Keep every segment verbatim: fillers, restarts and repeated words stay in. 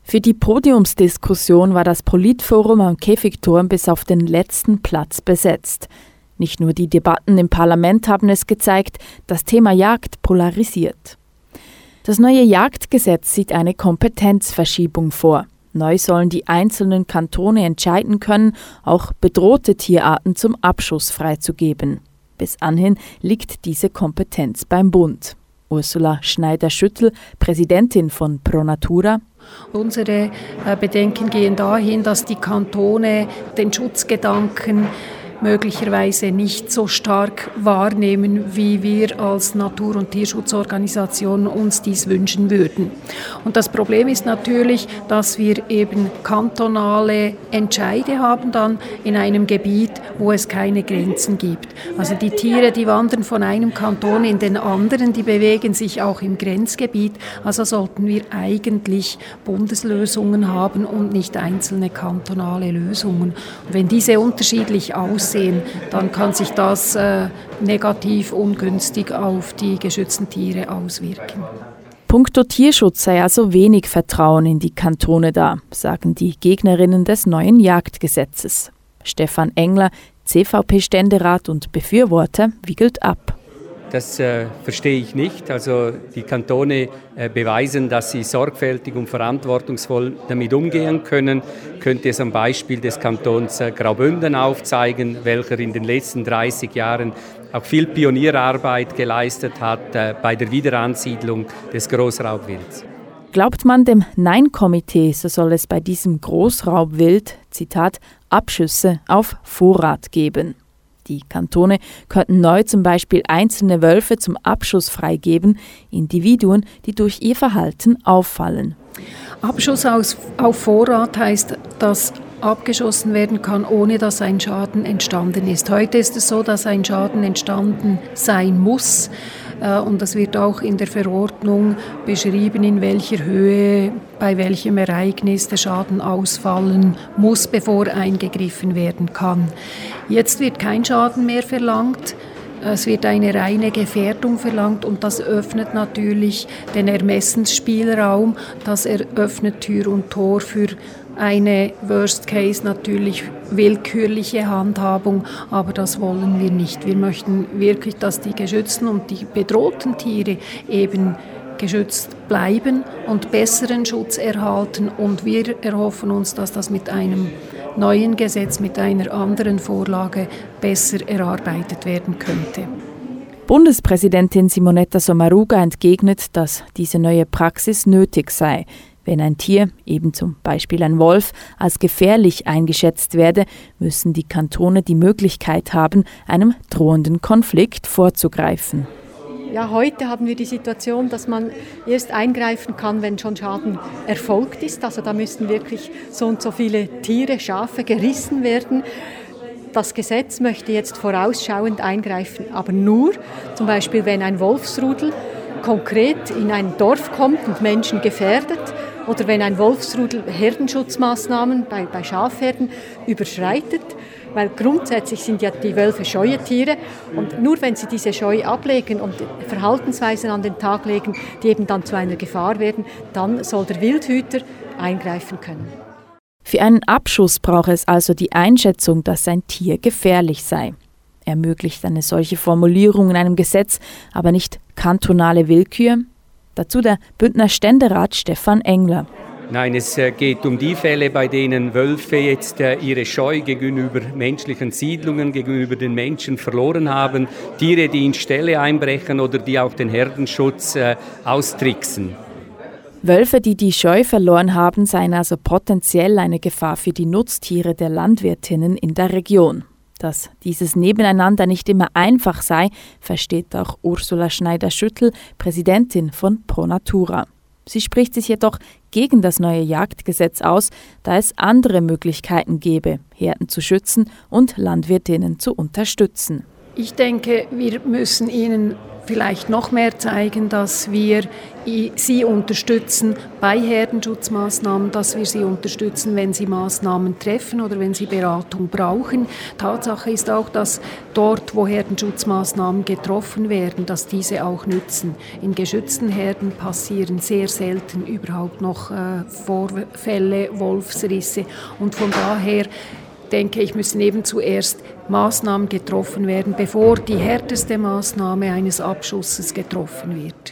Für die Podiumsdiskussion war das Politforum am Käfigturm bis auf den letzten Platz besetzt. Nicht nur die Debatten im Parlament haben es gezeigt, das Thema Jagd polarisiert. Das neue Jagdgesetz sieht eine Kompetenzverschiebung vor. Neu sollen die einzelnen Kantone entscheiden können, auch bedrohte Tierarten zum Abschuss freizugeben. Bis anhin liegt diese Kompetenz beim Bund. Ursula Schneider-Schüttl, Präsidentin von Pro Natura. Unsere Bedenken gehen dahin, dass die Kantone den Schutzgedanken möglicherweise nicht so stark wahrnehmen, wie wir als Natur- und Tierschutzorganisation uns dies wünschen würden. Und das Problem ist natürlich, dass wir eben kantonale Entscheide haben dann in einem Gebiet, wo es keine Grenzen gibt. Also die Tiere, die wandern von einem Kanton in den anderen, die bewegen sich auch im Grenzgebiet. Also sollten wir eigentlich Bundeslösungen haben und nicht einzelne kantonale Lösungen. Und wenn diese unterschiedlich aussehen, dann kann sich das äh, negativ, ungünstig auf die geschützten Tiere auswirken. Punkto Tierschutz sei also wenig Vertrauen in die Kantone da, sagen die Gegnerinnen des neuen Jagdgesetzes. Stefan Engler, C V P-Ständerat und Befürworter, wiegelt ab. Das äh, verstehe ich nicht. Also die Kantone äh, beweisen, dass sie sorgfältig und verantwortungsvoll damit umgehen können. Könnte es am Beispiel des Kantons äh, Graubünden aufzeigen, welcher in den letzten dreißig Jahren auch viel Pionierarbeit geleistet hat äh, bei der Wiederansiedlung des Großraubwilds. Glaubt man dem Nein-Komitee, so soll es bei diesem Großraubwild, Zitat, Abschüsse auf Vorrat geben. Die Kantone könnten neu zum Beispiel einzelne Wölfe zum Abschuss freigeben, Individuen, die durch ihr Verhalten auffallen. Abschuss aus, auf Vorrat heißt, dass abgeschossen werden kann, ohne dass ein Schaden entstanden ist. Heute ist es so, dass ein Schaden entstanden sein muss. Und das wird auch in der Verordnung beschrieben, in welcher Höhe, bei welchem Ereignis der Schaden ausfallen muss, bevor eingegriffen werden kann. Jetzt wird kein Schaden mehr verlangt. Es wird eine reine Gefährdung verlangt und das öffnet natürlich den Ermessensspielraum. Das eröffnet Tür und Tor für eine Worst Case, natürlich willkürliche Handhabung, aber das wollen wir nicht. Wir möchten wirklich, dass die geschützten und die bedrohten Tiere eben geschützt bleiben und besseren Schutz erhalten. Und wir erhoffen uns, dass das mit einem neuen Gesetz, mit einer anderen Vorlage besser erarbeitet werden könnte. Bundespräsidentin Simonetta Sommaruga entgegnet, dass diese neue Praxis nötig sei. Wenn ein Tier, eben zum Beispiel ein Wolf, als gefährlich eingeschätzt werde, müssen die Kantone die Möglichkeit haben, einem drohenden Konflikt vorzugreifen. Ja, heute haben wir die Situation, dass man erst eingreifen kann, wenn schon Schaden erfolgt ist. Also da müssten wirklich so und so viele Tiere, Schafe gerissen werden. Das Gesetz möchte jetzt vorausschauend eingreifen, aber nur, zum Beispiel wenn ein Wolfsrudel konkret in ein Dorf kommt und Menschen gefährdet oder wenn ein Wolfsrudel Herdenschutzmaßnahmen bei, bei Schafherden überschreitet, weil grundsätzlich sind ja die Wölfe scheue Tiere und nur wenn sie diese Scheu ablegen und Verhaltensweisen an den Tag legen, die eben dann zu einer Gefahr werden, dann soll der Wildhüter eingreifen können. Für einen Abschuss braucht es also die Einschätzung, dass ein Tier gefährlich sei. Ermöglicht eine solche Formulierung in einem Gesetz aber nicht kantonale Willkür? Dazu der Bündner Ständerat Stefan Engler. Nein, es geht um die Fälle, bei denen Wölfe jetzt ihre Scheu gegenüber menschlichen Siedlungen, gegenüber den Menschen verloren haben. Tiere, die in Ställe einbrechen oder die auch den Herdenschutz äh, austricksen. Wölfe, die die Scheu verloren haben, seien also potenziell eine Gefahr für die Nutztiere der Landwirtinnen in der Region. Dass dieses Nebeneinander nicht immer einfach sei, versteht auch Ursula Schneider-Schüttl, Präsidentin von Pro Natura. Sie spricht sich jedoch gegen das neue Jagdgesetz aus, da es andere Möglichkeiten gäbe, Herden zu schützen und Landwirtinnen zu unterstützen. Ich denke, wir müssen ihnen vielleicht noch mehr zeigen, dass wir sie unterstützen bei Herdenschutzmaßnahmen, dass wir sie unterstützen, wenn sie Maßnahmen treffen oder wenn sie Beratung brauchen. Tatsache ist auch, dass dort, wo Herdenschutzmaßnahmen getroffen werden, dass diese auch nützen. In geschützten Herden passieren sehr selten überhaupt noch äh, Vorfälle, Wolfsrisse, und von daher denke ich, müssen eben zuerst Maßnahmen getroffen werden, bevor die härteste Maßnahme eines Abschusses getroffen wird.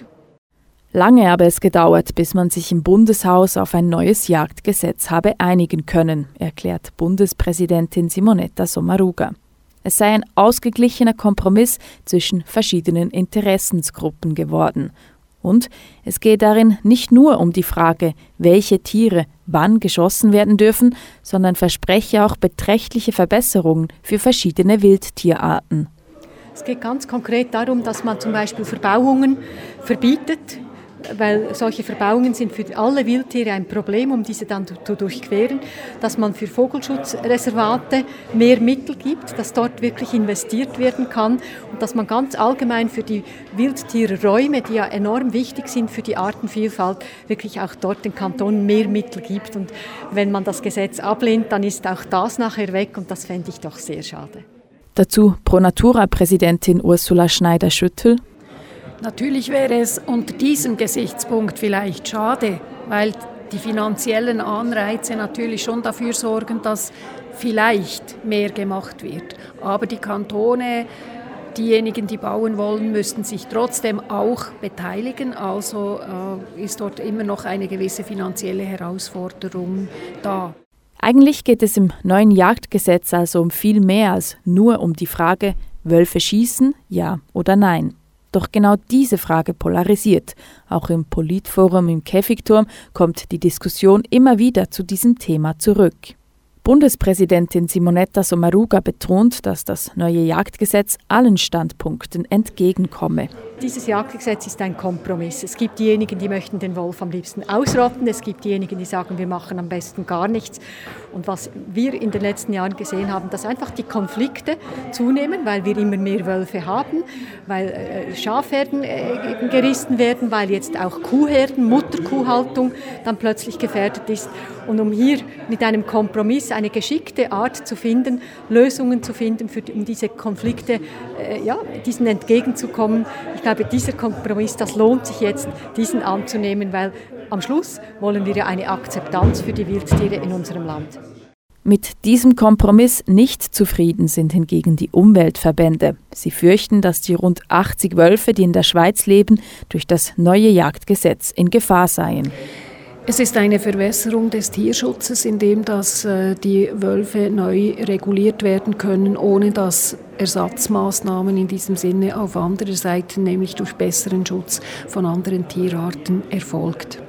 Lange habe es gedauert, bis man sich im Bundeshaus auf ein neues Jagdgesetz habe einigen können, erklärt Bundespräsidentin Simonetta Sommaruga. Es sei ein ausgeglichener Kompromiss zwischen verschiedenen Interessensgruppen geworden. Und es gehe darin nicht nur um die Frage, welche Tiere wann geschossen werden dürfen, sondern verspreche auch beträchtliche Verbesserungen für verschiedene Wildtierarten. Es geht ganz konkret darum, dass man zum Beispiel Verbauungen verbietet, weil solche Verbauungen sind für alle Wildtiere ein Problem, um diese dann zu durchqueren, dass man für Vogelschutzreservate mehr Mittel gibt, dass dort wirklich investiert werden kann und dass man ganz allgemein für die Wildtierräume, die ja enorm wichtig sind für die Artenvielfalt, wirklich auch dort den Kantonen mehr Mittel gibt. Und wenn man das Gesetz ablehnt, dann ist auch das nachher weg und das fände ich doch sehr schade. Dazu Pro Natura-Präsidentin Ursula Schneider-Schüttel. Natürlich wäre es unter diesem Gesichtspunkt vielleicht schade, weil die finanziellen Anreize natürlich schon dafür sorgen, dass vielleicht mehr gemacht wird. Aber die Kantone, diejenigen, die bauen wollen, müssten sich trotzdem auch beteiligen. Also äh, ist dort immer noch eine gewisse finanzielle Herausforderung da. Eigentlich geht es im neuen Jagdgesetz also um viel mehr als nur um die Frage, Wölfe schießen, ja oder nein. Doch genau diese Frage polarisiert. Auch im Politforum im Käfigturm kommt die Diskussion immer wieder zu diesem Thema zurück. Bundespräsidentin Simonetta Sommaruga betont, dass das neue Jagdgesetz allen Standpunkten entgegenkomme. Dieses Jagdgesetz ist ein Kompromiss. Es gibt diejenigen, die möchten den Wolf am liebsten ausrotten. Es gibt diejenigen, die sagen, wir machen am besten gar nichts. Und was wir in den letzten Jahren gesehen haben, dass einfach die Konflikte zunehmen, weil wir immer mehr Wölfe haben, weil äh, Schafherden äh, gerissen werden, weil jetzt auch Kuhherden, Mutterkuhhaltung dann plötzlich gefährdet ist. Und um hier mit einem Kompromiss eine geschickte Art zu finden, Lösungen zu finden, für, um diese Konflikte, äh, ja, diesen entgegenzukommen. Ich glaube, dieser Kompromiss, das lohnt sich jetzt, diesen anzunehmen, weil am Schluss wollen wir ja eine Akzeptanz für die Wildtiere in unserem Land. Mit diesem Kompromiss nicht zufrieden sind hingegen die Umweltverbände. Sie fürchten, dass die rund achtzig Wölfe, die in der Schweiz leben, durch das neue Jagdgesetz in Gefahr seien. Es ist eine Verwässerung des Tierschutzes, indem dass äh, die Wölfe neu reguliert werden können, ohne dass Ersatzmaßnahmen in diesem Sinne auf anderer Seite, nämlich durch besseren Schutz von anderen Tierarten, erfolgt.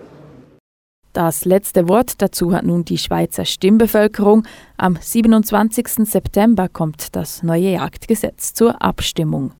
Das letzte Wort dazu hat nun die Schweizer Stimmbevölkerung. Am siebenundzwanzigsten September kommt das neue Jagdgesetz zur Abstimmung.